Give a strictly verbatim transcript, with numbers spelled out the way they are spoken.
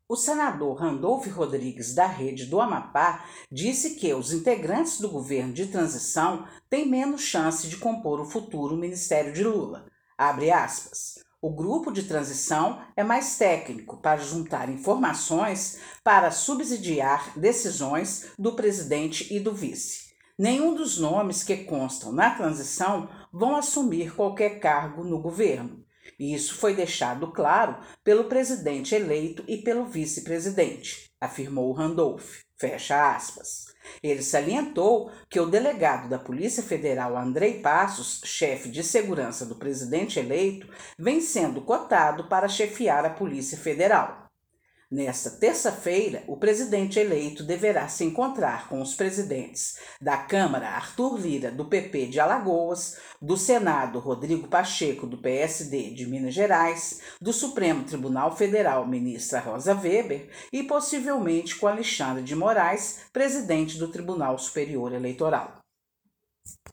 O senador Randolfo Rodrigues, da Rede do Amapá, disse que os integrantes do governo de transição têm menos chance de compor o futuro Ministério de Lula. Abre aspas. O grupo de transição é mais técnico para juntar informações para subsidiar decisões do presidente e do vice. Nenhum dos nomes que constam na transição vão assumir qualquer cargo no governo. E isso foi deixado claro pelo presidente eleito e pelo vice-presidente, afirmou Randolph. Fecha aspas. Ele salientou que o delegado da Polícia Federal, Andrei Passos, chefe de segurança do presidente eleito, vem sendo cotado para chefiar a Polícia Federal. Nesta terça-feira, o presidente eleito deverá se encontrar com os presidentes da Câmara, Arthur Lira, do P P de Alagoas, do Senado, Rodrigo Pacheco, do P S D de Minas Gerais, do Supremo Tribunal Federal, ministra Rosa Weber, e possivelmente com Alexandre de Moraes, presidente do Tribunal Superior Eleitoral.